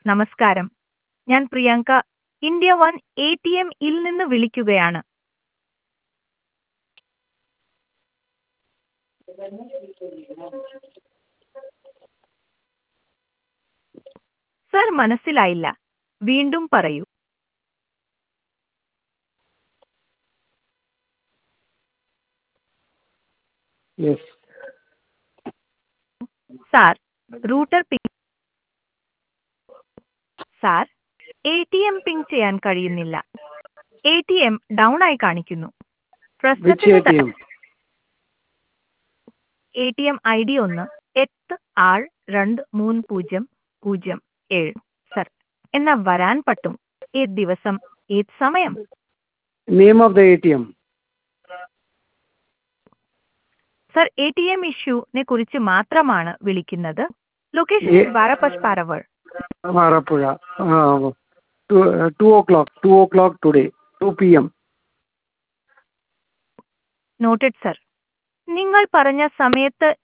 നമസ്കാരം. ഞാൻ Priyanka, India one ATM ൽ നിന്ന് വിളിക്കുകയാണ്. സർ, മനസ്സിലായില്ല. വീണ്ടും പറയൂ. Yes. Sir, router ping. Sir, ATM ping ചെയ്യാൻ കഴിയുന്നില്ല. ATM ഡൗൺ ആയി കാണിക്കുന്നു. Which പ്രശ്നത്തിന് ATM? ATM ID 1-8-6-2-3-0-0-7. സർ, എന്നാ വരാൻ പറ്റും. ഏത് ദിവസം, ഏത് സമയം? Name of the ATM. Sir, ATM ഇഷ്യൂനെ കുറിച്ച് മാത്രമാണ് വിളിക്കുന്നത്. ലൊക്കേഷൻ വാരപ്പശ് പാരവൾ. Varapuzha. 2 o'clock. 2 o'clock today. 2 p.m. Noted sir. നിങ്ങൾ പറഞ്ഞ സമയത്ത്